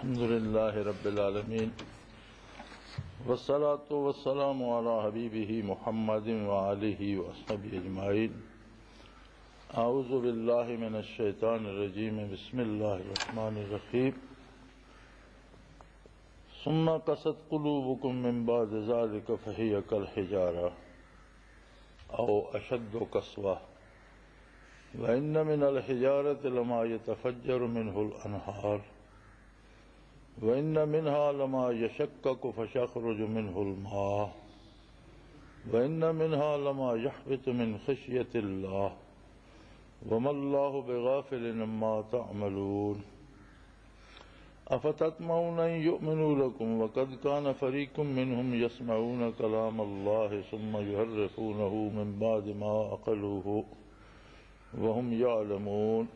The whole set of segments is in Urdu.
الحمد لله رب العالمين والصلاة والسلام على حبيبه محمد وآله وصحبه أجمعين. أعوذ بالله من الشيطان الرجيم. بسم الله الرحمن الرحيم. ثم قست قلوبكم من بعد ذلك فهي كالحجارة أو أشد قسوة وإن من الحجارة لما يتفجر منه الأنهار وإن منها لما يشقق فيخرج منه الماء وإن منها لما يهبط من خشية الله وما الله بغافل عما تعملون. أفتطمعون أن يؤمنوا لكم وقد كان فريق منهم يسمعون كلام الله ثم يحرفونه من بعد ما عقلوه وهم يعلمون.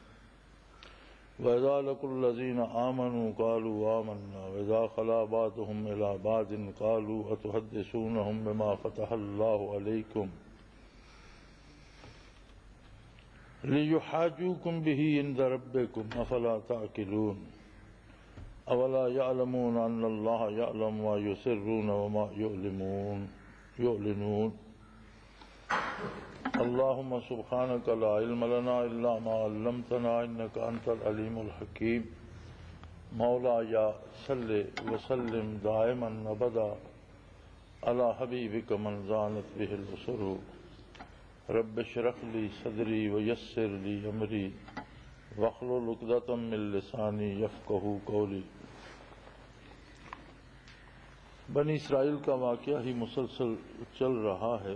وإذا لقوا الذين آمنوا قالوا آمنا وإذا خلا بعضهم إلى بعض قالوا أتحدثونهم بما فتح الله عليكم ليحاجوكم به عند ربكم أفلا تعقلون. أولا يعلمون أن الله يعلم ما يسرون وما يعلنون. اللهم سبحانك لا علم لنا إلا ما علمتنا إنك أنت العليم الحكيم. مولاي صل وسلم دائما أبدا على حبيبك من زانت به البصر. رب اشرح لي صدري ويسر لي أمري واحلل عقدة من لساني يفقهوا قولي. بنی اسرائیل کا واقعہ ہی مسلسل چل رہا ہے.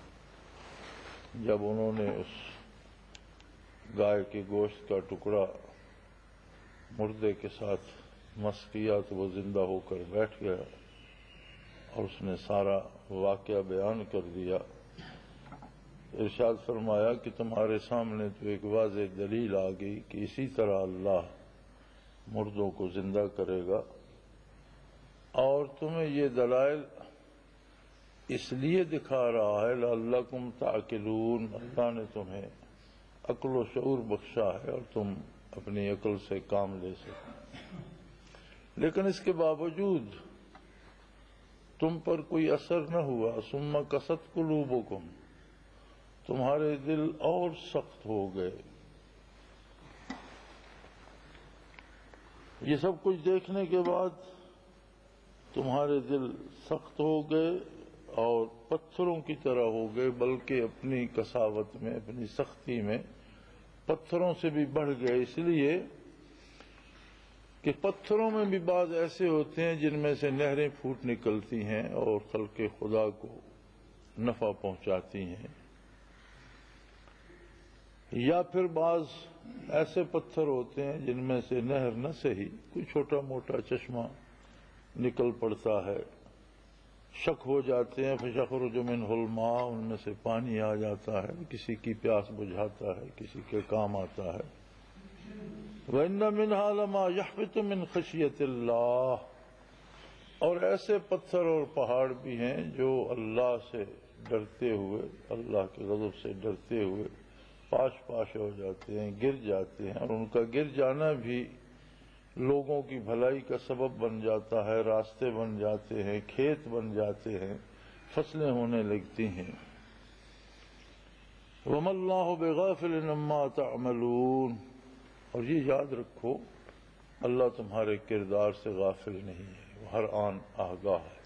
جب انہوں نے اس گائے کے گوشت کا ٹکڑا مردے کے ساتھ مس کیا تو وہ زندہ ہو کر بیٹھ گیا اور اس نے سارا واقعہ بیان کر دیا. ارشاد فرمایا کہ تمہارے سامنے تو ایک واضح دلیل آ گئی کہ اسی طرح اللہ مردوں کو زندہ کرے گا، اور تمہیں یہ دلائل اس لیے دکھا رہا ہے لعلکم تعقلون، اللہ نے تمہیں عقل و شعور بخشا ہے اور تم اپنی عقل سے کام لے سکو. لیکن اس کے باوجود تم پر کوئی اثر نہ ہوا. ثم قست قلوبکم، تمہارے دل اور سخت ہو گئے. یہ سب کچھ دیکھنے کے بعد تمہارے دل سخت ہو گئے اور پتھروں کی طرح ہو گئے، بلکہ اپنی قساوت میں، اپنی سختی میں پتھروں سے بھی بڑھ گئے. اس لیے کہ پتھروں میں بھی بعض ایسے ہوتے ہیں جن میں سے نہریں پھوٹ نکلتی ہیں اور خلق خدا کو نفع پہنچاتی ہیں، یا پھر بعض ایسے پتھر ہوتے ہیں جن میں سے نہر نہ صحیح کوئی چھوٹا موٹا چشمہ نکل پڑتا ہے، شک ہو جاتے ہیں. فیخرج منہ الماء، ان میں سے پانی آ جاتا ہے، کسی کی پیاس بجھاتا ہے، کسی کے کام آتا ہے. وَإِنَّ مِنْهَا لَمَا يَهْبِطُ مِنْ خَشْيَةِ اللَّهِ، اور ایسے پتھر اور پہاڑ بھی ہیں جو اللہ سے ڈرتے ہوئے، اللہ کے غضب سے ڈرتے ہوئے پاش پاش ہو جاتے ہیں، گر جاتے ہیں، اور ان کا گر جانا بھی لوگوں کی بھلائی کا سبب بن جاتا ہے، راستے بن جاتے ہیں، کھیت بن جاتے ہیں، فصلیں ہونے لگتی ہیں. وَمَا اللَّهُ بِغَافِلٍ عَمَّا تَعْمَلُونَ، اور یہ یاد رکھو اللہ تمہارے کردار سے غافل نہیں ہے، وہ ہر آن آگاہ ہے.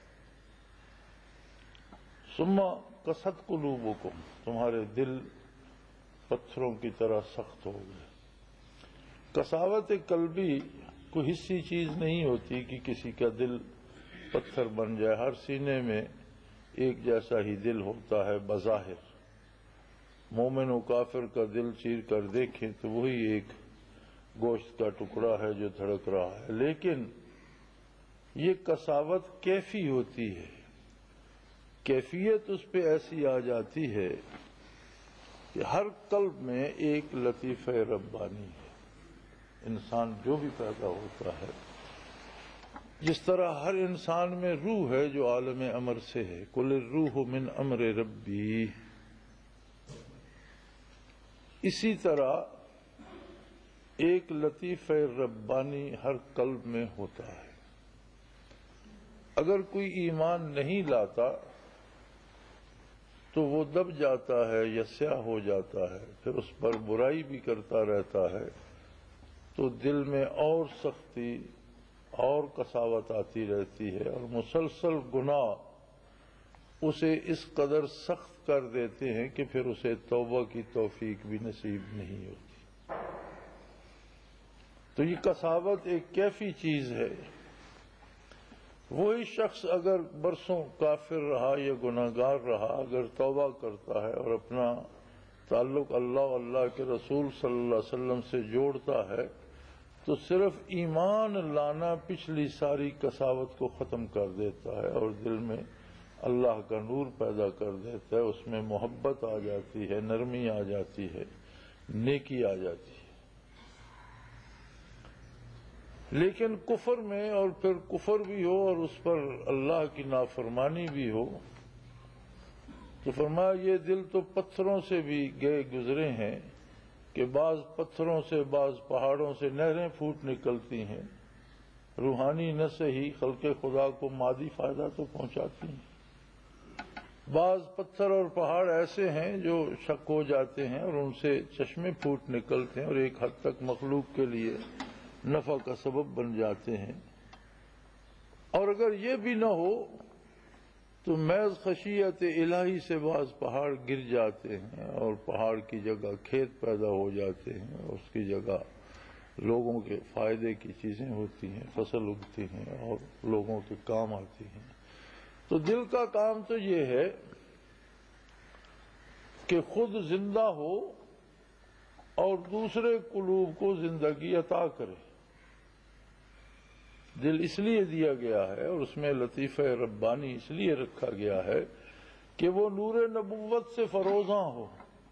ثم قست قلوبکم، تمہارے دل پتھروں کی طرح سخت ہو گئے. قساوت قلبی کوئی حصی چیز نہیں ہوتی کہ کسی کا دل پتھر بن جائے. ہر سینے میں ایک جیسا ہی دل ہوتا ہے بظاہر. مومن و کافر کا دل چیر کر دیکھیں تو وہی ایک گوشت کا ٹکڑا ہے جو دھڑک رہا ہے، لیکن یہ قساوت کیفی ہوتی ہے. کیفیت اس پہ ایسی آ جاتی ہے کہ ہر قلب میں ایک لطیفہ ربانی ہے. انسان جو بھی پیدا ہوتا ہے، جس طرح ہر انسان میں روح ہے جو عالم امر سے ہے، قل الروح من امر ربی، اسی طرح ایک لطیفہ ربانی ہر قلب میں ہوتا ہے۔ اگر کوئی ایمان نہیں لاتا تو وہ دب جاتا ہے یا سیاہ ہو جاتا ہے، پھر اس پر برائی بھی کرتا رہتا ہے، تو دل میں اور سختی اور قساوت آتی رہتی ہے، اور مسلسل گناہ اسے اس قدر سخت کر دیتے ہیں کہ پھر اسے توبہ کی توفیق بھی نصیب نہیں ہوتی۔ تو یہ قساوت ایک کیفی چیز ہے۔ وہی شخص اگر برسوں کافر رہا یا گناہگار رہا، اگر توبہ کرتا ہے اور اپنا تعلق اللہ اللہ کے رسول صلی اللہ علیہ وسلم سے جوڑتا ہے، تو صرف ایمان لانا پچھلی ساری قساوت کو ختم کر دیتا ہے اور دل میں اللہ کا نور پیدا کر دیتا ہے، اس میں محبت آ جاتی ہے، نرمی آ جاتی ہے، نیکی آ جاتی ہے۔ لیکن کفر میں، اور پھر کفر بھی ہو اور اس پر اللہ کی نافرمانی بھی ہو، تو فرمایا یہ دل تو پتھروں سے بھی گئے گزرے ہیں کہ بعض پتھروں سے، بعض پہاڑوں سے نہریں پھوٹ نکلتی ہیں، روحانی نہ صحیح خلق خدا کو مادی فائدہ تو پہنچاتی ہیں۔ بعض پتھر اور پہاڑ ایسے ہیں جو شک ہو جاتے ہیں اور ان سے چشمے پھوٹ نکلتے ہیں اور ایک حد تک مخلوق کے لیے نفع کا سبب بن جاتے ہیں۔ اور اگر یہ بھی نہ ہو تو محض خشیت الہی سے بعض پہاڑ گر جاتے ہیں اور پہاڑ کی جگہ کھیت پیدا ہو جاتے ہیں، اور اس کی جگہ لوگوں کے فائدے کی چیزیں ہوتی ہیں، فصل اگتی ہیں اور لوگوں کے کام آتی ہیں۔ تو دل کا کام تو یہ ہے کہ خود زندہ ہو اور دوسرے قلوب کو زندگی عطا کرے۔ دل اس لیے دیا گیا ہے اور اس میں لطیفہ ربانی اس لیے رکھا گیا ہے کہ وہ نور نبوت سے فروزاں ہو،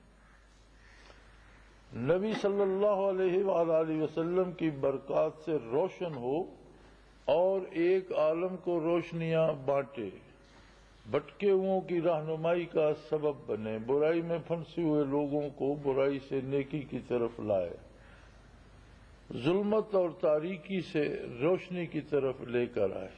نبی صلی اللہ علیہ وآلہ وسلم کی برکات سے روشن ہو اور ایک عالم کو روشنیاں بانٹے، بھٹکے ہوئوں کی رہنمائی کا سبب بنے، برائی میں پھنسے ہوئے لوگوں کو برائی سے نیکی کی طرف لائے، ظلمت اور تاریکی سے روشنی کی طرف لے کر آئے۔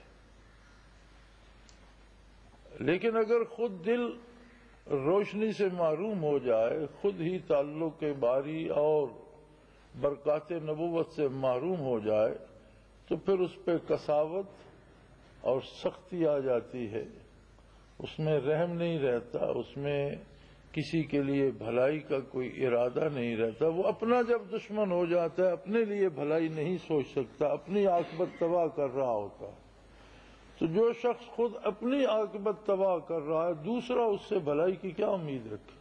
لیکن اگر خود دل روشنی سے محروم ہو جائے، خود ہی تعلق باری اور برکات نبوت سے محروم ہو جائے، تو پھر اس پہ قساوت اور سختی آ جاتی ہے، اس میں رحم نہیں رہتا، اس میں کسی کے لیے بھلائی کا کوئی ارادہ نہیں رہتا۔ وہ اپنا جب دشمن ہو جاتا ہے، اپنے لیے بھلائی نہیں سوچ سکتا، اپنی عاقبت تباہ کر رہا ہوتا ہے۔ تو جو شخص خود اپنی عاقبت تباہ کر رہا ہے، دوسرا اس سے بھلائی کی کیا امید رکھے؟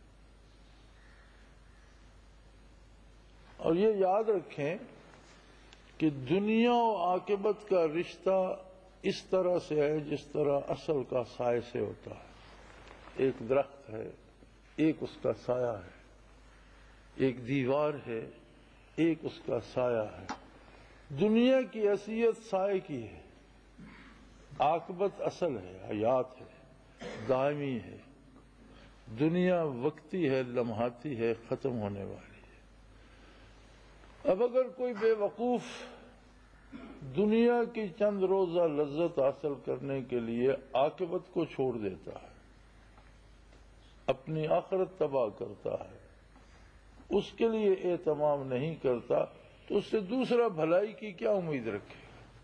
اور یہ یاد رکھیں کہ دنیا و عاقبت کا رشتہ اس طرح سے ہے جس طرح اصل کا سائے سے ہوتا ہے۔ ایک درخت ہے، ایک اس کا سایہ ہے، ایک دیوار ہے، ایک اس کا سایہ ہے۔ دنیا کی حیثیت سائے کی ہے، عاقبت اصل ہے، حیات ہے، دائمی ہے۔ دنیا وقتی ہے، لمحاتی ہے، ختم ہونے والی ہے۔ اب اگر کوئی بے وقوف دنیا کی چند روزہ لذت حاصل کرنے کے لیے عاقبت کو چھوڑ دیتا ہے، اپنی آخرت تباہ کرتا ہے، اس کے لیے اہتمام نہیں کرتا، تو اس سے دوسرا بھلائی کی کیا امید رکھے؟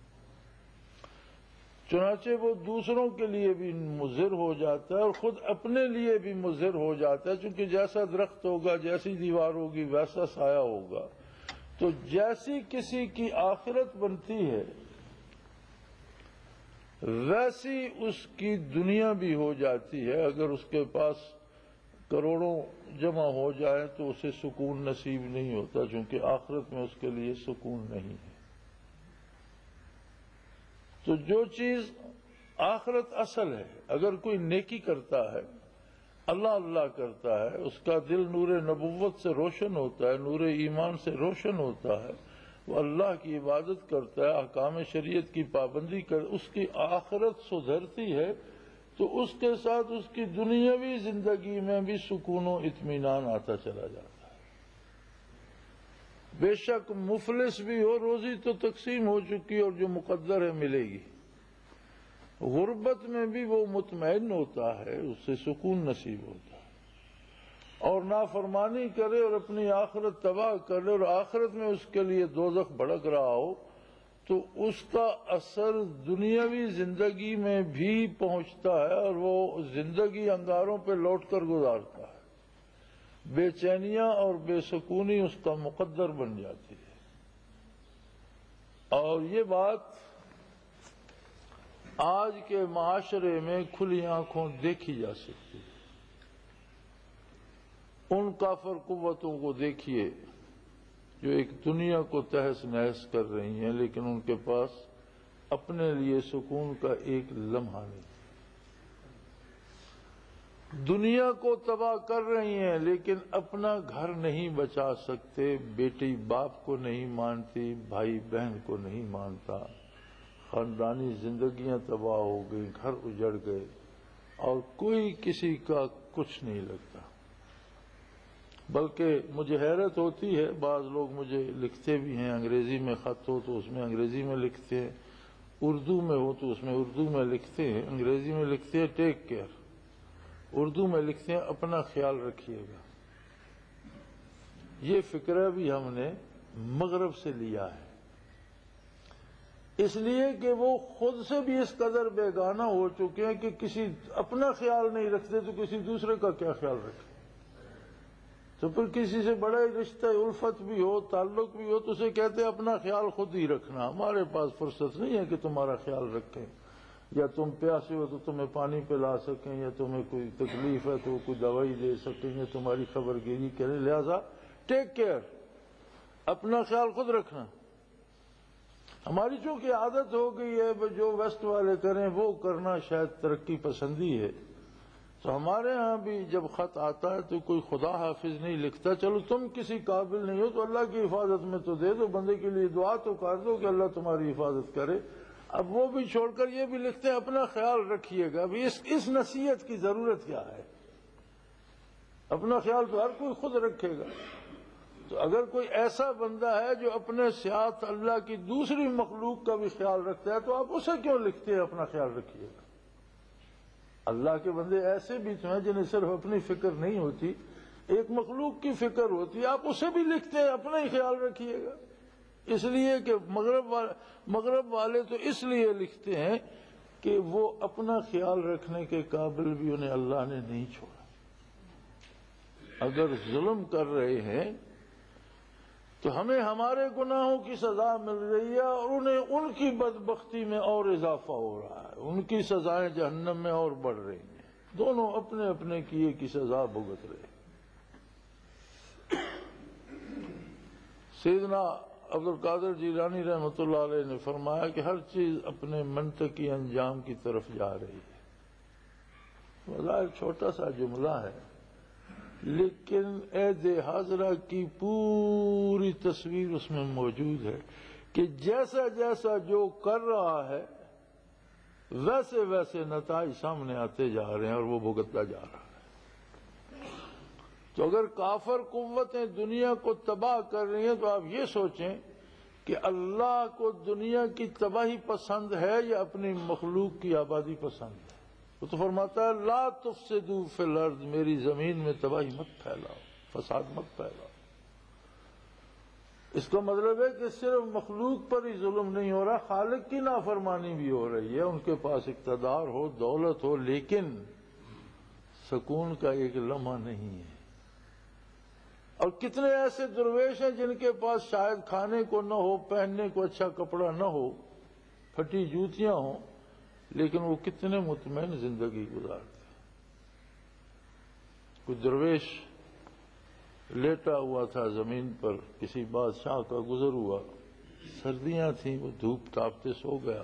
چنانچہ وہ دوسروں کے لیے بھی مضر ہو جاتا ہے اور خود اپنے لیے بھی مضر ہو جاتا ہے، چونکہ جیسا درخت ہوگا، جیسی دیوار ہوگی، ویسا سایہ ہوگا۔ تو جیسی کسی کی آخرت بنتی ہے، ویسی اس کی دنیا بھی ہو جاتی ہے۔ اگر اس کے پاس کروڑوں جمع ہو جائے تو اسے سکون نصیب نہیں ہوتا، چونکہ آخرت میں اس کے لیے سکون نہیں ہے۔ تو جو چیز آخرت اصل ہے، اگر کوئی نیکی کرتا ہے، اللہ اللہ کرتا ہے، اس کا دل نور نبوت سے روشن ہوتا ہے، نور ایمان سے روشن ہوتا ہے، وہ اللہ کی عبادت کرتا ہے، احکام شریعت کی پابندی کر، اس کی آخرت سدھرتی ہے، تو اس کے ساتھ اس کی دنیاوی زندگی میں بھی سکون و اطمینان آتا چلا جاتا ہے۔ بے شک مفلس بھی ہو روزی تو تقسیم ہو چکی اور جو مقدر ہے ملے گی. غربت میں بھی وہ مطمئن ہوتا ہے، اس سے سکون نصیب ہوتا ہے. اور نافرمانی کرے اور اپنی آخرت تباہ کرے اور آخرت میں اس کے لیے دوزخ بھڑک رہا ہو تو اس کا اثر دنیاوی زندگی میں بھی پہنچتا ہے اور وہ زندگی انگاروں پہ لوٹ کر گزارتا ہے. بے چینیاں اور بے سکونی اس کا مقدر بن جاتی ہے. اور یہ بات آج کے معاشرے میں کھلی آنکھوں دیکھی جا سکتی ہے. ان کافر قوتوں کو دیکھیے جو ایک دنیا کو تہس نہس کر رہی ہیں، لیکن ان کے پاس اپنے لیے سکون کا ایک لمحہ نہیں. دنیا کو تباہ کر رہی ہیں لیکن اپنا گھر نہیں بچا سکتے. بیٹی باپ کو نہیں مانتی، بھائی بہن کو نہیں مانتا، خاندانی زندگیاں تباہ ہو گئی، گھر اجڑ گئے اور کوئی کسی کا کچھ نہیں لگتا. بلکہ مجھے حیرت ہوتی ہے، بعض لوگ مجھے لکھتے بھی ہیں، انگریزی میں خط ہو تو اس میں انگریزی میں لکھتے ہیں، اردو میں ہو تو اس میں اردو میں لکھتے ہیں. انگریزی میں لکھتے ہیں ٹیک کیئر، اردو میں لکھتے ہیں اپنا خیال رکھیے گا. یہ فکرہ بھی ہم نے مغرب سے لیا ہے، اس لیے کہ وہ خود سے بھی اس قدر بیگانہ ہو چکے ہیں کہ کسی اپنا خیال نہیں رکھتے تو کسی دوسرے کا کیا خیال رکھیں. تو پھر کسی سے بڑا رشتہ الفت بھی ہو، تعلق بھی ہو تو اسے کہتے ہیں اپنا خیال خود ہی رکھنا، ہمارے پاس فرصت نہیں ہے کہ تمہارا خیال رکھیں، یا تم پیاسے ہو تو تمہیں پانی پلا سکیں، یا تمہیں کوئی تکلیف ہے تو کوئی دوائی دے سکیں، یا تمہاری خبر گیری کریں. لہذا ٹیک کیئر، اپنا خیال خود رکھنا. ہماری چونکہ عادت ہو گئی ہے جو ویسٹ والے کریں وہ کرنا شاید ترقی پسندی ہے، تو ہمارے ہاں بھی جب خط آتا ہے تو کوئی خدا حافظ نہیں لکھتا، چلو تم کسی قابل نہیں ہو تو اللہ کی حفاظت میں تو دے دو، بندے کے لیے دعا تو کر دو کہ اللہ تمہاری حفاظت کرے. اب وہ بھی چھوڑ کر یہ بھی لکھتے ہیں اپنا خیال رکھیے گا. ابھی اس نصیحت کی ضرورت کیا ہے؟ اپنا خیال تو ہر کوئی خود رکھے گا. تو اگر کوئی ایسا بندہ ہے جو اپنے ساتھ اللہ کی دوسری مخلوق کا بھی خیال رکھتا ہے تو آپ اسے کیوں لکھتے ہیں اپنا خیال رکھیے گا؟ اللہ کے بندے ایسے بھی تو ہیں جنہیں صرف اپنی فکر نہیں ہوتی، ایک مخلوق کی فکر ہوتی ہے، آپ اسے بھی لکھتے ہیں اپنا ہی خیال رکھیے گا. اس لیے کہ مغرب والے تو اس لیے لکھتے ہیں کہ وہ اپنا خیال رکھنے کے قابل بھی انہیں اللہ نے نہیں چھوڑا. اگر ظلم کر رہے ہیں تو ہمیں ہمارے گناہوں کی سزا مل رہی ہے اور انہیں ان کی بدبختی میں اور اضافہ ہو رہا ہے، ان کی سزائیں جہنم میں اور بڑھ رہی ہیں. دونوں اپنے اپنے کیے کی سزا بھگت رہے. سیدنا عبد القادر جیلانی رحمۃ اللہ علیہ نے فرمایا کہ ہر چیز اپنے منطقی انجام کی طرف جا رہی ہے. بظاہر چھوٹا سا جملہ ہے لیکن عید حاضرہ کی پوری تصویر اس میں موجود ہے کہ جیسا جیسا جو کر رہا ہے ویسے ویسے نتائج سامنے آتے جا رہے ہیں اور وہ بھگتتا جا رہا ہے. تو اگر کافر قوتیں دنیا کو تباہ کر رہی ہیں تو آپ یہ سوچیں کہ اللہ کو دنیا کی تباہی پسند ہے یا اپنی مخلوق کی آبادی پسند ہے. وہ تو فرماتا ہے لا تفسدوا فی الارض، میری زمین میں تباہی مت پھیلاؤ، فساد مت پھیلاؤ. اس کا مطلب ہے کہ صرف مخلوق پر ہی ظلم نہیں ہو رہا، خالق کی نافرمانی بھی ہو رہی ہے. ان کے پاس اقتدار ہو، دولت ہو، لیکن سکون کا ایک لمحہ نہیں ہے. اور کتنے ایسے درویش ہیں جن کے پاس شاید کھانے کو نہ ہو، پہننے کو اچھا کپڑا نہ ہو، پھٹی جوتیاں ہوں، لیکن وہ کتنے مطمئن زندگی گزارتے ہیں. کوئی درویش لیٹا ہوا تھا زمین پر، کسی بادشاہ کا گزر ہوا، سردیاں تھیں، وہ دھوپ تاپتے سو گیا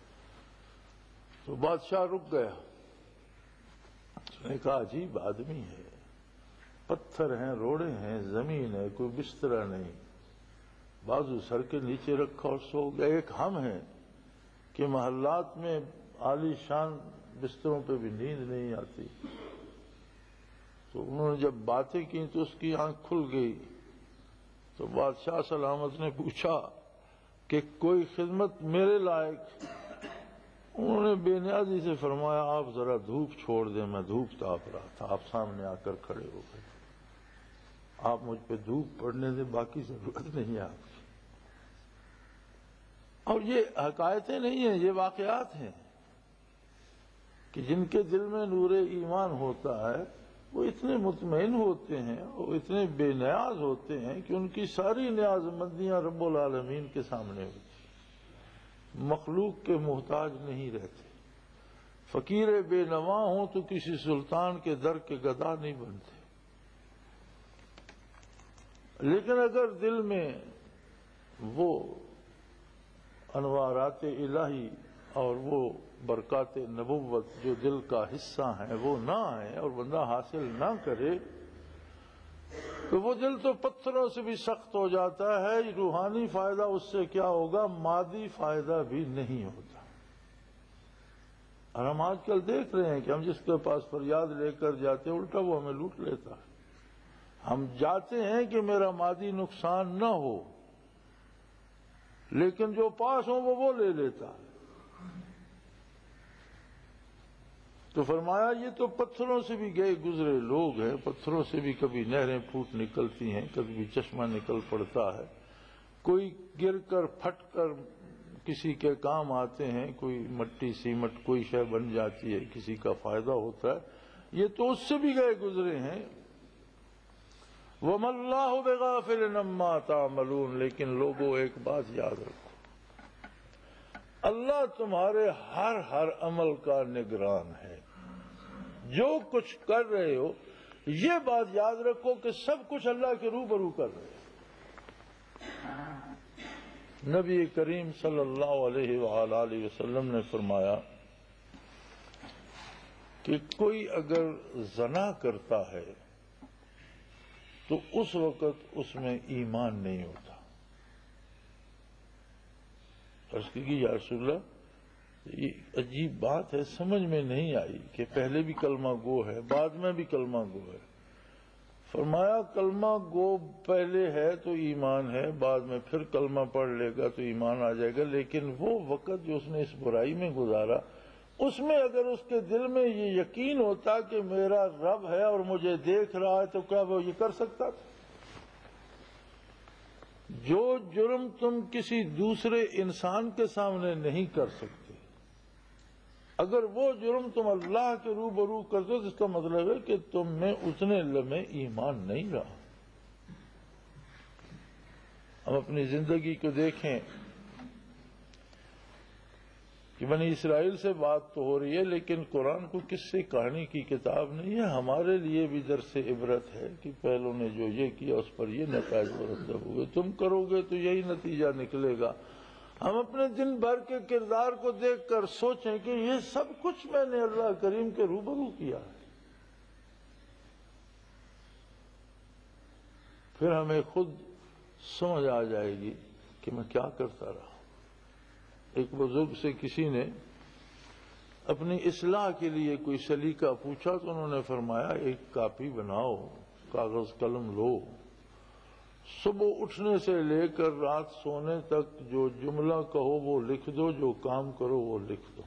تو بادشاہ رک گیا. اس نے کہا عجیب آدمی ہے، پتھر ہیں، روڑے ہیں، زمین ہے، کوئی بسترا نہیں، بازو سر کے نیچے رکھا اور سو گیا. ایک ہم ہیں کہ محلات میں عالی شان بستروں پہ بھی نیند نہیں آتی. تو انہوں نے جب باتیں کی تو اس کی آنکھ کھل گئی تو بادشاہ سلامت نے پوچھا کہ کوئی خدمت میرے لائق؟ انہوں نے بے نیازی سے فرمایا آپ ذرا دھوپ چھوڑ دیں، میں دھوپ تاپ رہا تھا، آپ سامنے آ کر کھڑے ہو گئے، آپ مجھ پہ دھوپ پڑنے دیں، باقی ضرورت نہیں ہے آپ کی۔ اور یہ حقائقیں نہیں ہیں، یہ واقعات ہیں کہ جن کے دل میں نور ایمان ہوتا ہے وہ اتنے مطمئن ہوتے ہیں اور اتنے بے نیاز ہوتے ہیں کہ ان کی ساری نیاز مندیاں رب العالمین کے سامنے ہوتی ہیں، مخلوق کے محتاج نہیں رہتے۔ فقیر بے نواں ہوں تو کسی سلطان کے در کے گدا نہیں بنتے، لیکن اگر دل میں وہ انوارات الہی اور وہ برکات نبوت جو دل کا حصہ ہیں وہ نہ آئیں اور بندہ حاصل نہ کرے تو وہ دل تو پتھروں سے بھی سخت ہو جاتا ہے، روحانی فائدہ اس سے کیا ہوگا، مادی فائدہ بھی نہیں ہوتا۔ اور ہم آج کل دیکھ رہے ہیں کہ ہم جس کے پاس فریاد لے کر جاتے ہیں الٹا وہ ہمیں لوٹ لیتا ہے۔ ہم جاتے ہیں کہ میرا مادی نقصان نہ ہو، لیکن جو پاس ہو وہ لے لیتا ہے۔ تو فرمایا یہ تو پتھروں سے بھی گئے گزرے لوگ ہیں، پتھروں سے بھی کبھی نہریں پھوٹ نکلتی ہیں، کبھی چشمہ نکل پڑتا ہے، کوئی گر کر پھٹ کر کسی کے کام آتے ہیں، کوئی مٹی سیمٹ کوئی شے بن جاتی ہے، کسی کا فائدہ ہوتا ہے، یہ تو اس سے بھی گئے گزرے ہیں۔ وَمَا اللَّهُ بِغَافِلٍ عَمَّا تَعْمَلُونَ، لیکن لوگوں ایک بات یاد رکھو، اللہ تمہارے ہر عمل کا نگران ہے، جو کچھ کر رہے ہو یہ بات یاد رکھو کہ سب کچھ اللہ کے روبرو کر رہے ہو۔ نبی کریم صلی اللہ علیہ وآلہ وسلم نے فرمایا کہ کوئی اگر زنا کرتا ہے تو اس وقت اس میں ایمان نہیں ہوتا۔ عرض کی یا رسول اللہ یہ عجیب بات ہے، سمجھ میں نہیں آئی کہ پہلے بھی کلمہ گو ہے بعد میں بھی کلمہ گو ہے۔ فرمایا کلمہ گو پہلے ہے تو ایمان ہے، بعد میں پھر کلمہ پڑھ لے گا تو ایمان آ جائے گا، لیکن وہ وقت جو اس نے اس برائی میں گزارا اس میں اگر اس کے دل میں یہ یقین ہوتا کہ میرا رب ہے اور مجھے دیکھ رہا ہے تو کیا وہ یہ کر سکتا تھا؟ جو جرم تم کسی دوسرے انسان کے سامنے نہیں کر سکتے، اگر وہ جرم تم اللہ کے روبرو کر دو تو اس کا مطلب ہے کہ تم میں اتنے لمحے ایمان نہیں رہا۔ ہم اپنی زندگی کو دیکھیں کہ بنی اسرائیل سے بات تو ہو رہی ہے لیکن قرآن کو قصے کہانی کی کتاب نہیں ہے، ہمارے لیے بھی درس عبرت ہے کہ پہلوں نے جو یہ کیا اس پر یہ نتائج مرتب ہوئے، تم کرو گے تو یہی نتیجہ نکلے گا۔ ہم اپنے دن بھر کے کردار کو دیکھ کر سوچیں کہ یہ سب کچھ میں نے اللہ کریم کے روبرو کیا ہے، پھر ہمیں خود سمجھ آ جائے گی کہ میں کیا کرتا رہا۔ ایک بزرگ سے کسی نے اپنی اصلاح کے لیے کوئی سلیقہ پوچھا تو انہوں نے فرمایا ایک کاپی بناؤ، کاغذ قلم لو، صبح اٹھنے سے لے کر رات سونے تک جو جملہ کہو وہ لکھ دو، جو کام کرو وہ لکھ دو،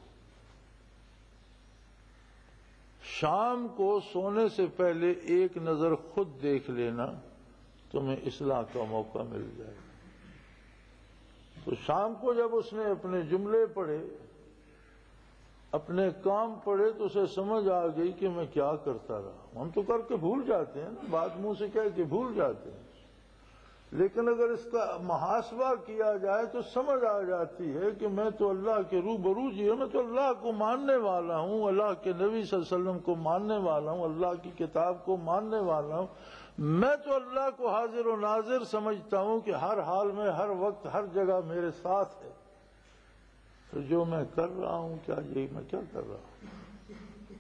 شام کو سونے سے پہلے ایک نظر خود دیکھ لینا، تمہیں اصلاح کا موقع مل جائے گا۔ تو شام کو جب اس نے اپنے جملے پڑھے، اپنے کام پڑھے، تو اسے سمجھ آ گئی کہ میں کیا کرتا رہا۔ ہم تو کر کے بھول جاتے ہیں نا، بات منہ سے کہہ کے بھول جاتے ہیں، لیکن اگر اس کا محاسبہ کیا جائے تو سمجھ آ جاتی ہے کہ میں تو اللہ کے روبرو جی ہوں، میں تو اللہ کو ماننے والا ہوں، اللہ کے نبی صلی اللہ علیہ وسلم کو ماننے والا ہوں، اللہ کی کتاب کو ماننے والا ہوں، میں تو اللہ کو حاضر و ناظر سمجھتا ہوں کہ ہر حال میں ہر وقت ہر جگہ میرے ساتھ ہے، تو جو میں کر رہا ہوں کیا یہی میں کیا کر رہا ہوں؟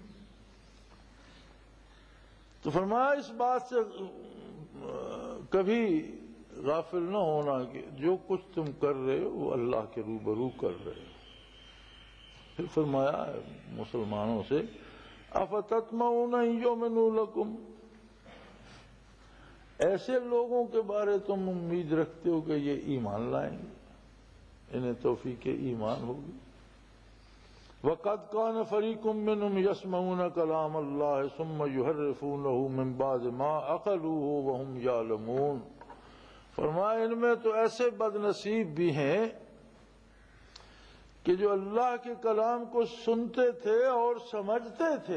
تو فرمایا اس بات سے کبھی غافل نہ ہونا کہ جو کچھ تم کر رہے ہو وہ اللہ کے روبرو کر رہے ہو۔ پھر فرمایا مسلمانوں سے افتطمعون ان یؤمنوا لکم، ایسے لوگوں کے بارے تم امید رکھتے ہو کہ یہ ایمان لائیں گے، انہیں توفیق ایمان ہوگی۔ وَقَدْ كَانَ فَرِيقٌ مِّنْهُمْ يَسْمَعُونَ كَلَامَ اللَّهِ ثُمَّ يُحَرِّفُونَهُ مِنْ بَعْدِ مَا عَقَلُوهُ وَهُمْ يَعْلَمُونَ۔ فرمایا ان میں تو ایسے بد نصیب بھی ہیں کہ جو اللہ کے کلام کو سنتے تھے اور سمجھتے تھے،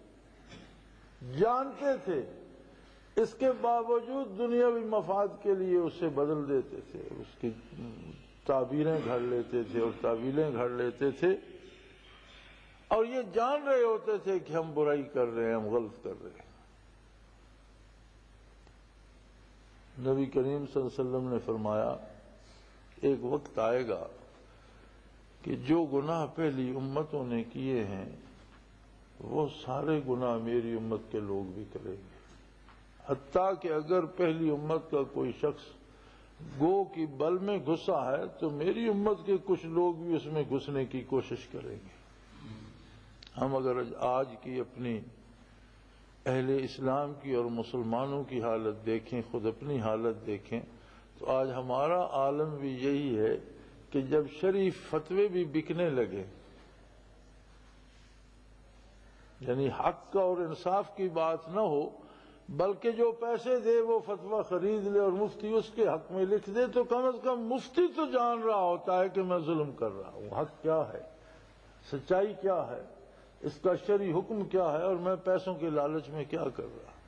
جانتے تھے، اس کے باوجود دنیاوی مفاد کے لیے اسے بدل دیتے تھے، اس کی تعبیریں گھڑ لیتے تھے اور تعویلیں گھڑ لیتے تھے، اور یہ جان رہے ہوتے تھے کہ ہم برائی کر رہے ہیں، ہم غلط کر رہے ہیں۔ نبی کریم صلی اللہ علیہ وسلم نے فرمایا ایک وقت آئے گا کہ جو گناہ پہلی امتوں نے کیے ہیں وہ سارے گناہ میری امت کے لوگ بھی کریں گے، حتیٰ کہ اگر پہلی امت کا کوئی شخص گو کی بل میں گھسا ہے تو میری امت کے کچھ لوگ بھی اس میں گھسنے کی کوشش کریں گے۔ ہم اگر آج کی اپنی اہل اسلام کی اور مسلمانوں کی حالت دیکھیں، خود اپنی حالت دیکھیں، تو آج ہمارا عالم بھی یہی ہے کہ جب شرعی فتوے بھی بکنے لگے، یعنی حق کا اور انصاف کی بات نہ ہو بلکہ جو پیسے دے وہ فتویٰ خرید لے اور مفتی اس کے حق میں لکھ دے، تو کم از کم مفتی تو جان رہا ہوتا ہے کہ میں ظلم کر رہا ہوں، حق کیا ہے، سچائی کیا ہے، اس کا شرعی حکم کیا ہے، اور میں پیسوں کے لالچ میں کیا کر رہا ہوں۔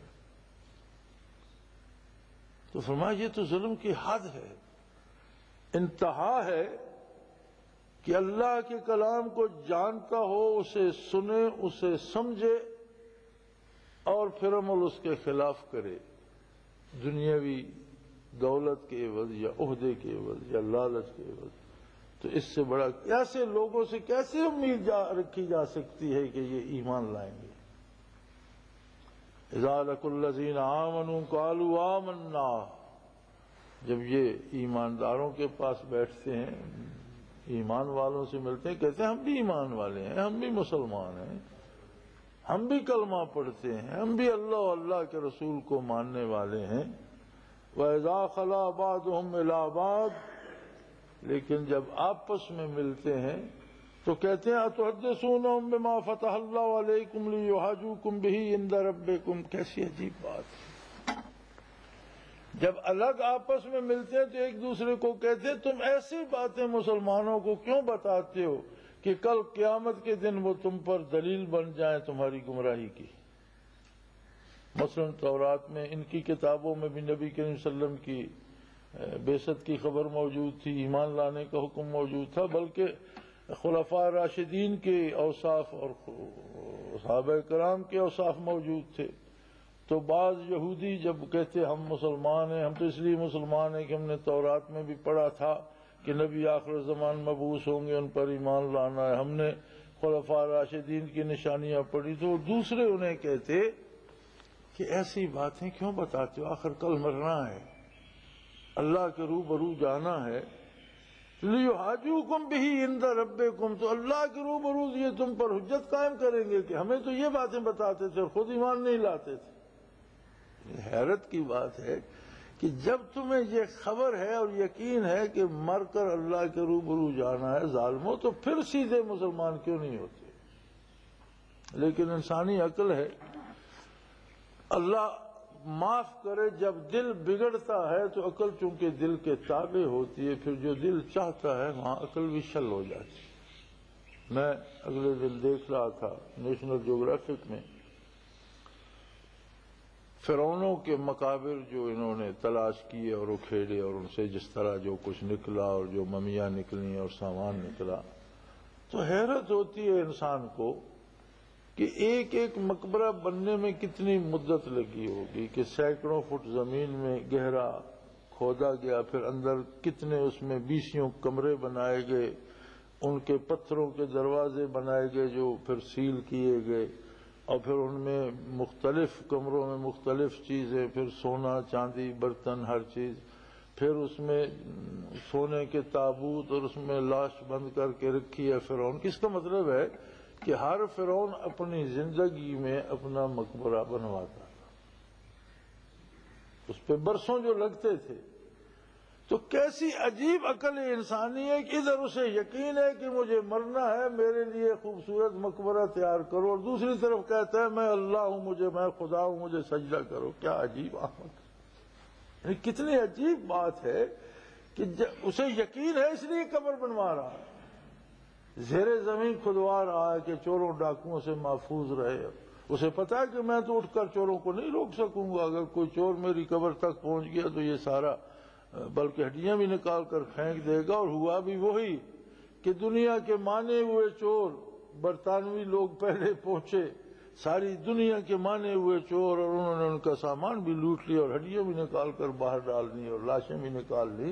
تو فرمایا یہ تو ظلم کی حد ہے، انتہا ہے کہ اللہ کے کلام کو جانتا ہو، اسے سنے، اسے سمجھے اور پھر عمل اس کے خلاف کرے، دنیاوی دولت کے عوض یا عہدے کے عوض یا لالچ کے عوض۔ تو اس سے بڑا ایسے لوگوں سے کیسے امید رکھی جا سکتی ہے کہ یہ ایمان لائیں گے؟ اذا لقوا الذین آمنوا قالوا آمنا، جب یہ ایمانداروں کے پاس بیٹھتے ہیں، ایمان والوں سے ملتے ہیں، کہتے ہیں ہم بھی ایمان والے ہیں، ہم بھی مسلمان ہیں، ہم بھی کلمہ پڑھتے ہیں، ہم بھی اللہ و اللہ کے رسول کو ماننے والے ہیں۔ وَإِذَا خَلَا بَعْضُهُمْ إِلَىٰ بَعْضٍ، لیکن جب آپس میں ملتے ہیں تو کہتے ہیں أَتُحَدِّثُونَهُم بِمَا فَتَحَ اللَّهُ عَلَيْكُمْ لِيُحَاجُّوكُم بِهِ عِندَ رَبِّكُمْ۔ کیسی عجیب بات ہے، جب الگ آپس میں ملتے ہیں تو ایک دوسرے کو کہتے ہیں تم ایسی باتیں مسلمانوں کو کیوں بتاتے ہو کہ کل قیامت کے دن وہ تم پر دلیل بن جائیں تمہاری گمراہی کی۔ مثلا تورات میں، ان کی کتابوں میں بھی نبی کریم صلی اللہ علیہ وسلم کی بعثت کی خبر موجود تھی، ایمان لانے کا حکم موجود تھا، بلکہ خلفاء راشدین کے اوصاف اور صحابہ کرام کے اوصاف موجود تھے۔ تو بعض یہودی جب کہتے ہم مسلمان ہیں، ہم تو اس لیے مسلمان ہیں کہ ہم نے تورات میں بھی پڑھا تھا کہ نبی آخر زمان مبعوث ہوں گے، ان پر ایمان لانا ہے، ہم نے خلفاء راشدین کی نشانیاں پڑھی، تو دوسرے انہیں کہتے کہ ایسی باتیں کیوں بتاتے ہو، آخر کل مرنا ہے، اللہ کے روبرو جانا ہے۔ لِيُحَاجُّوكُم بِهِ عِندَ رَبِّكُمْ، تو اللہ کے روبرو یہ تم پر حجت قائم کریں گے کہ ہمیں تو یہ باتیں بتاتے تھے اور خود ایمان نہیں لاتے تھے۔ حیرت کی بات ہے کہ جب تمہیں یہ خبر ہے اور یقین ہے کہ مر کر اللہ کے روبرو جانا ہے ظالموں، تو پھر سیدھے مسلمان کیوں نہیں ہوتے؟ لیکن انسانی عقل ہے، اللہ معاف کرے، جب دل بگڑتا ہے تو عقل چونکہ دل کے تابع ہوتی ہے، پھر جو دل چاہتا ہے وہاں عقل بھی شل ہو جاتی ہے۔ میں اگلے دن دیکھ رہا تھا نیشنل جیوگرافک میں فرعونوں کے مقابر جو انہوں نے تلاش کیے اور اکھیڑے، اور ان سے جس طرح جو کچھ نکلا اور جو ممیاں نکلیں اور سامان نکلا، تو حیرت ہوتی ہے انسان کو کہ ایک ایک مقبرہ بننے میں کتنی مدت لگی ہوگی، کہ سینکڑوں فٹ زمین میں گہرا کھودا گیا، پھر اندر کتنے اس میں 20 کمرے بنائے گئے، ان کے پتھروں کے دروازے بنائے گئے جو پھر سیل کیے گئے، اور پھر ان میں مختلف کمروں میں مختلف چیزیں، پھر سونا چاندی برتن ہر چیز، پھر اس میں سونے کے تابوت اور اس میں لاش بند کر کے رکھی ہے فرعون۔ اس کا مطلب ہے کہ ہر فرعون اپنی زندگی میں اپنا مقبرہ بنواتا تھا۔ اس پہ برسوں جو لگتے تھے. تو کیسی عجیب عقل انسانی ہے کہ ادھر اسے یقین ہے کہ مجھے مرنا ہے، میرے لیے خوبصورت مقبرہ تیار کرو، اور دوسری طرف کہتا ہے میں اللہ ہوں، میں خدا ہوں، مجھے سجدہ کرو. کیا عجیب احمق، یعنی کتنی عجیب بات ہے کہ اسے یقین ہے اس لیے قبر بنوا رہا ہے، زیر زمین کھدوا رہا ہے کہ چوروں ڈاکوؤں سے محفوظ رہے. اسے پتا ہے کہ میں تو اٹھ کر چوروں کو نہیں روک سکوں گا، اگر کوئی چور میری قبر تک پہنچ گیا تو یہ سارا بلکہ ہڈیاں بھی نکال کر پھینک دے گا. اور ہوا بھی وہی کہ دنیا کے مانے ہوئے چور، برطانوی لوگ پہلے پہنچے، ساری دنیا کے مانے ہوئے چور، اور انہوں نے ان کا سامان بھی لوٹ لیا اور ہڈیاں بھی نکال کر باہر ڈال دی اور لاشیں بھی نکال لی.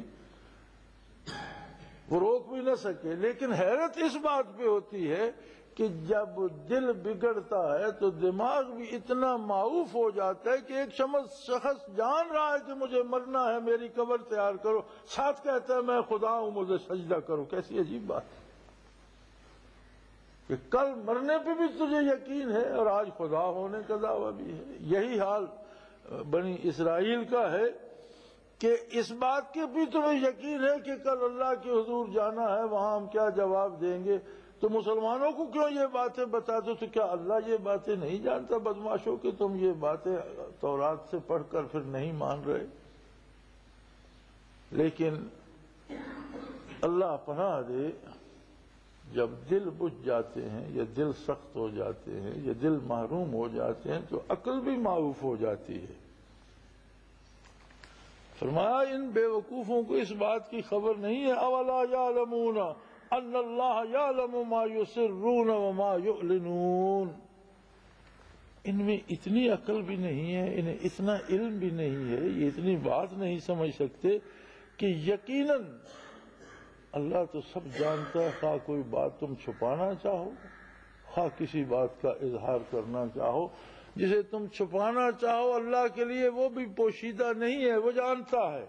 وہ روک بھی نہ سکے. لیکن حیرت اس بات پہ ہوتی ہے کہ جب دل بگڑتا ہے تو دماغ بھی اتنا معوف ہو جاتا ہے کہ ایک شخص جان رہا ہے کہ مجھے مرنا ہے، میری قبر تیار کرو، ساتھ کہتا ہے میں خدا ہوں، مجھے سجدہ کرو. کیسی عجیب بات ہے کہ کل مرنے پہ بھی تجھے یقین ہے اور آج خدا ہونے کا دعویٰ بھی ہے. یہی حال بنی اسرائیل کا ہے کہ اس بات کے بھی تمہیں یقین ہے کہ کل اللہ کے حضور جانا ہے، وہاں ہم کیا جواب دیں گے. تو مسلمانوں کو کیوں یہ باتیں بتا دو؟ تو کیا اللہ یہ باتیں نہیں جانتا بدماشوں کہ تم یہ باتیں تورات سے پڑھ کر پھر نہیں مان رہے؟ لیکن اللہ پناہ دے، جب دل بجھ جاتے ہیں یا دل سخت ہو جاتے ہیں یا دل محروم ہو جاتے ہیں تو عقل بھی معوف ہو جاتی ہے. فرمایا ان بے وقوفوں کو اس بات کی خبر نہیں ہے، اولا یعلمون ان اللہ یعلم ما یسرون وما یعلنون. ان میں اتنی عقل بھی نہیں ہے، انہیں اتنا علم بھی نہیں ہے، یہ اتنی بات نہیں سمجھ سکتے کہ یقیناً اللہ تو سب جانتا ہے. خواہ کوئی بات تم چھپانا چاہو، خواہ کسی بات کا اظہار کرنا چاہو، جسے تم چھپانا چاہو اللہ کے لیے وہ بھی پوشیدہ نہیں ہے، وہ جانتا ہے.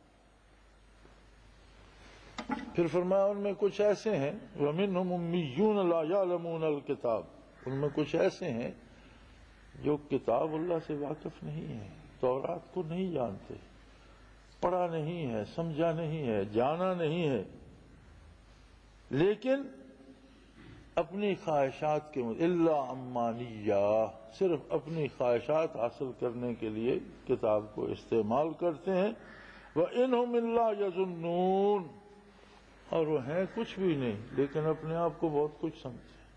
پھر فرمایا ان میں کچھ ایسے ہیں وَمِنْهُمْ أُمِّيُّونَ لَا يَعْلَمُونَ الْكِتَابَ، ان میں کچھ ایسے ہیں جو کتاب اللہ سے واقف نہیں ہیں، تورات کو نہیں جانتے، پڑھا نہیں ہے، سمجھا نہیں ہے، جانا نہیں ہے، لیکن اپنی خواہشات کے الا امانیہ، صرف اپنی خواہشات حاصل کرنے کے لیے کتاب کو استعمال کرتے ہیں. وَإِنْهُمْ إِلَّا يَظُنُّونَ، اور وہ ہیں کچھ بھی نہیں لیکن اپنے آپ کو بہت کچھ سمجھتے ہیں.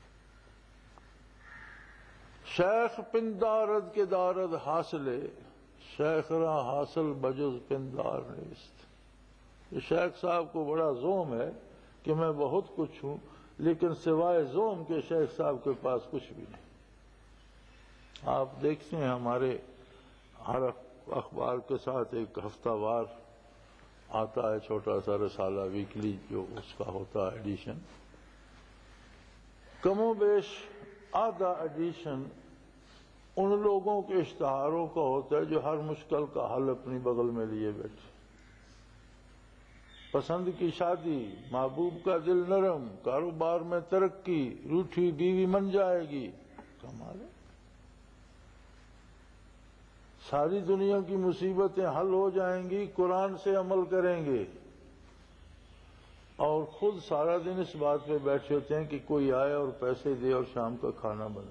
شیخ پندارد کے دارد حاصلے، شیخ را حاصل بجز پندار نیست. یہ شیخ صاحب کو بڑا زوم ہے کہ میں بہت کچھ ہوں، لیکن سوائے زوم کے شیخ صاحب کے پاس کچھ بھی نہیں. آپ دیکھتے ہیں ہمارے ہر اخبار کے ساتھ ایک ہفتہ وار آتا ہے چھوٹا سا رسالہ ویکلی، جو اس کا ہوتا ہے ایڈیشن. کم و بیش آدھا ایڈیشن ان لوگوں کے اشتہاروں کا ہوتا ہے جو ہر مشکل کا حل اپنی بغل میں لیے بیٹھے. پسند کی شادی، محبوب کا دل نرم، کاروبار میں ترقی، روٹھی بیوی من جائے گی. کمال ہے، ساری دنیا کی مصیبتیں حل ہو جائیں گی، قرآن سے عمل کریں گے، اور خود سارا دن اس بات پہ بیٹھے ہوتے ہیں کہ کوئی آئے اور پیسے دے اور شام کا کھانا بنے.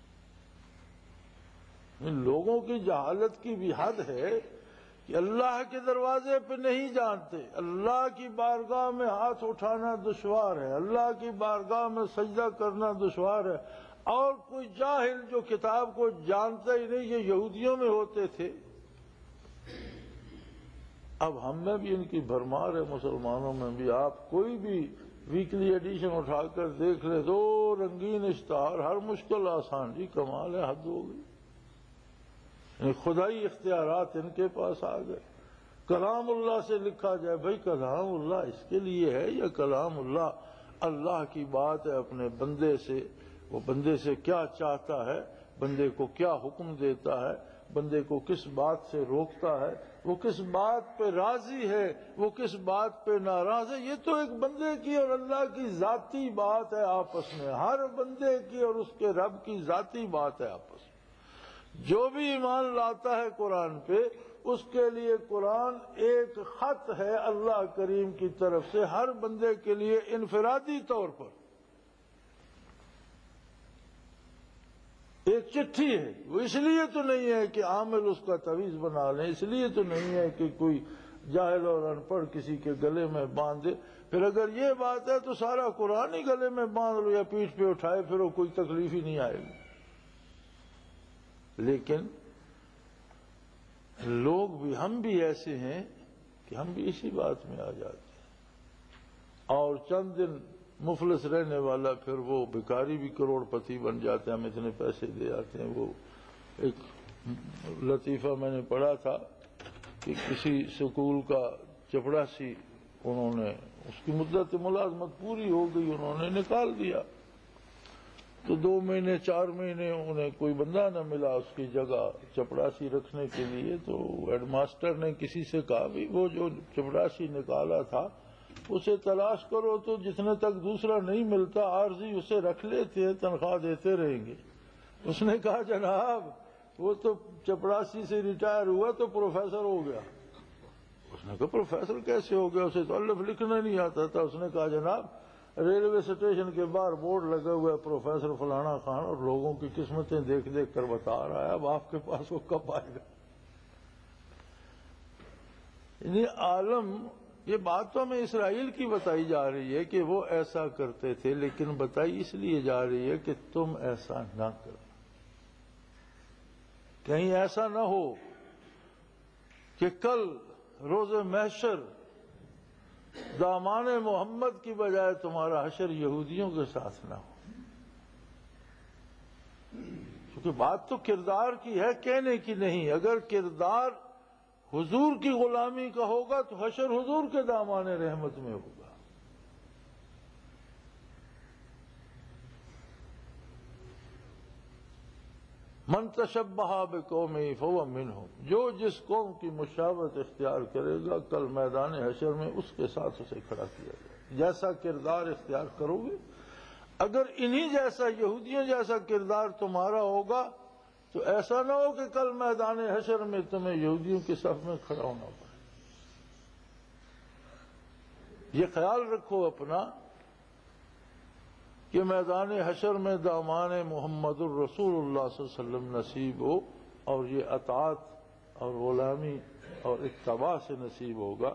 ان لوگوں کی جہالت کی بھی حد ہے کہ اللہ کے دروازے پہ نہیں جانتے، اللہ کی بارگاہ میں ہاتھ اٹھانا دشوار ہے، اللہ کی بارگاہ میں سجدہ کرنا دشوار ہے. اور کوئی جاہل جو کتاب کو جانتا ہی نہیں، یہ یہودیوں میں ہوتے تھے، اب ہم میں بھی ان کی بھرمار ہے، مسلمانوں میں بھی. آپ کوئی بھی ویکلی ایڈیشن اٹھا کر دیکھ لے تو رنگین اشتہار، ہر مشکل آسان. جی کمال ہے، حد ہو گئی. خدائی اختیارات ان کے پاس آ گئے. کلام اللہ سے لکھا جائے، بھائی کلام اللہ اس کے لیے ہے یا کلام اللہ اللہ کی بات ہے اپنے بندے سے؟ وہ بندے سے کیا چاہتا ہے، بندے کو کیا حکم دیتا ہے، بندے کو کس بات سے روکتا ہے، وہ کس بات پہ راضی ہے، وہ کس بات پہ ناراض ہے. یہ تو ایک بندے کی اور اللہ کی ذاتی بات ہے آپس میں، ہر بندے کی اور اس کے رب کی ذاتی بات ہے آپس میں. جو بھی ایمان لاتا ہے قرآن پہ اس کے لیے قرآن ایک خط ہے اللہ کریم کی طرف سے ہر بندے کے لیے انفرادی طور پر، ایک چٹھی ہے۔ وہ اس لیے تو نہیں ہے کہ عامل اس کا تعویذ بنا لیں، اس لیے تو نہیں ہے کہ کوئی جاہل اور ان پڑھ کسی کے گلے میں باندھ دے۔ پھر اگر یہ بات ہے تو سارا قرآن ہی گلے میں باندھ لو یا پیٹھ پہ اٹھائے پھر وہ کوئی تکلیف ہی نہیں آئے گی۔ لیکن لوگ بھی، ہم بھی ایسے ہیں کہ ہم بھی اسی بات میں آ جاتے ہیں، اور چند دن مفلس رہنے والا پھر وہ بھکاری بھی کروڑ پتی بن جاتے ہیں، ہم اتنے پیسے دے آتے ہیں۔ وہ ایک لطیفہ میں نے پڑھا تھا کہ کسی سکول کا چپڑاسی، انہوں نے اس کی مدت ملازمت پوری ہو گئی، انہوں نے نکال دیا، تو 2 مہینے 4 مہینے انہیں کوئی بندہ نہ ملا اس کی جگہ چپڑاسی رکھنے کے لیے۔ تو ہیڈ ماسٹر نے کسی سے کہا بھی وہ جو چپڑاسی نکالا تھا اسے تلاش کرو، تو جتنے تک دوسرا نہیں ملتا عارضی اسے رکھ لیتے ہیں، تنخواہ دیتے رہیں گے۔ اس نے کہا جناب وہ تو چپڑاسی سے ریٹائر ہوا تو پروفیسر ہو گیا۔ اس نے کہا پروفیسر کیسے ہو گیا؟ اسے تو الف لکھنا نہیں آتا تھا۔ اس نے کہا جناب ریلوے اسٹیشن کے باہر بورڈ لگا ہوا ہے پروفیسر فلانا خان، اور لوگوں کی قسمتیں دیکھ دیکھ کر بتا رہا ہے، اب آپ کے پاس وہ کب آئے گا؟ یعنی عالم، یہ بات تو ہمیں اسرائیل کی بتائی جا رہی ہے کہ وہ ایسا کرتے تھے، لیکن بتائی اس لیے جا رہی ہے کہ تم ایسا نہ کرو، کہیں ایسا نہ ہو کہ کل روز محشر دامان محمد کی بجائے تمہارا حشر یہودیوں کے ساتھ نہ ہو۔ کیونکہ بات تو کردار کی ہے، کہنے کی نہیں۔ اگر کردار حضور کی غلامی کا ہوگا تو حشر حضور کے دامان رحمت میں ہوگا۔ من تشبہ بقوم فہو منہم، جو جس قوم کی مشابہت اختیار کرے گا کل میدان حشر میں اس کے ساتھ اسے کھڑا کیا جائے۔ جیسا کردار اختیار کرو گے، اگر انہی جیسا، یہودیوں جیسا کردار تمہارا ہوگا تو ایسا نہ ہو کہ کل میدان حشر میں تمہیں یہودیوں کے صف میں کھڑا ہونا پڑے۔ یہ خیال رکھو اپنا کہ میدان حشر میں دامان محمد الرسول اللہ صلی اللہ علیہ وسلم نصیب ہو، اور یہ اطاعت اور غلامی اور اتباع سے نصیب ہوگا۔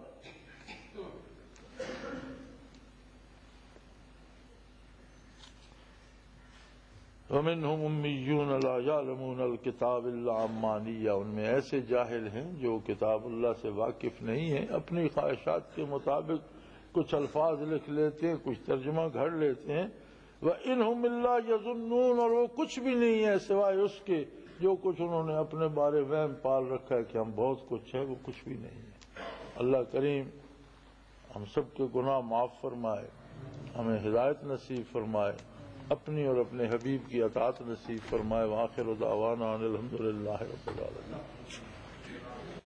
وَمِنْهُمْ أُمِّيُّونَ لَا يَعْلَمُونَ الْكِتَابَ إِلَّا أَمَّانِيَّ، ان میں ایسے جاہل ہیں جو کتاب اللہ سے واقف نہیں ہیں، اپنی خواہشات کے مطابق کچھ الفاظ لکھ لیتے ہیں، کچھ ترجمہ گھڑ لیتے ہیں۔ وَإِنْهُمْ إِلَّا يَظُنُّونَ، اور وہ کچھ بھی نہیں ہے سوائے اس کے جو کچھ انہوں نے اپنے بارے وہم پال رکھا ہے کہ ہم بہت کچھ ہے، وہ کچھ بھی نہیں ہے۔ اللہ کریم ہم سب کے گناہ معاف فرمائے، ہمیں ہدایت نصیب فرمائے، اپنی اور اپنے حبیب کی اطاعت نصیب فرمائے۔ وآخر دعوانا ان الحمد للہ رب العالمین۔